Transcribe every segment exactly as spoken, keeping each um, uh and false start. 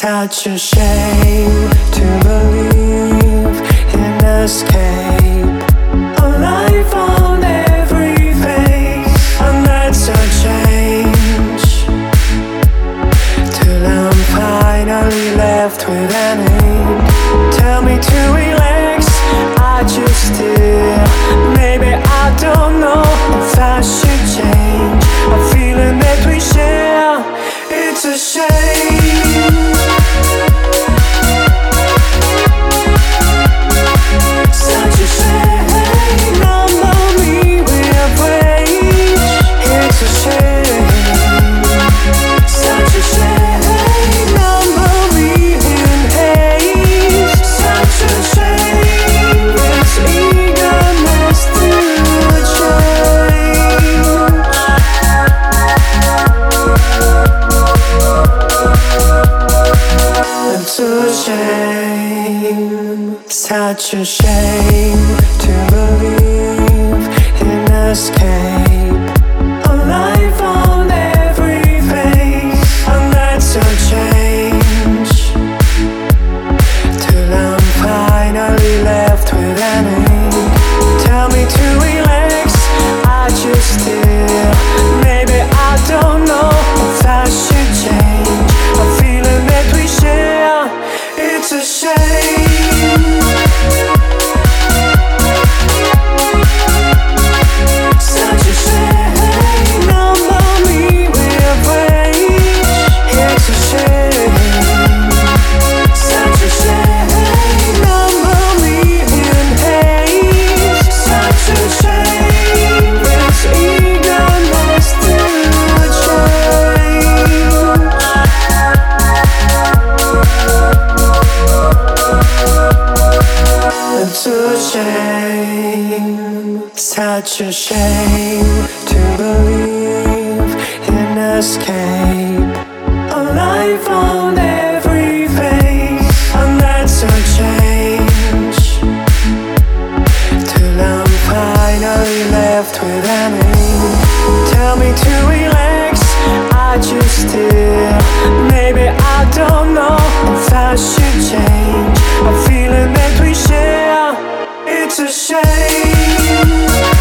Such a shame to believe in escape, a life on every face, and that's a change. Till I'm finally left with an aim. Tell me to relax, I just did. Maybe I don't know if I should change. A feeling that we share, it's a shame. Such a shame, number me with rage. It's a shame. Such a shame, number me in haste. Such a shame, it's eagerness to change. It's a shame, such a shame to believe in escape, a life on every face, and that's a change. Till I'm finally left with an aim. Tell me to relax, I just did. Maybe I don't know if I should change. A feeling that we share, it's a shame. Such a shame, number me with rage. It's a shame. Such a shame, number me in haste. Such a shame, it's eagerness to change. It's a shame, such a shame to believe in escape, a life on every face, and that's a change. Till I'm finally left with an aim. Tell me to relax, I just did. Maybe I don't know if I should change. A feeling that we share, it's a shame.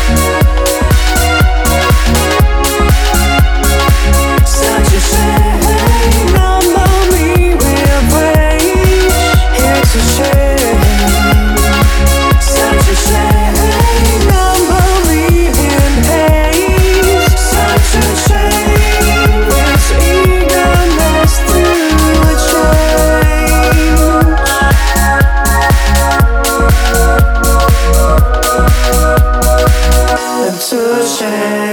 Such a shame, number me with rage. It's a shame. Such a shame, number me in haste. Such a shame, it's eagerness to change. It's a shame.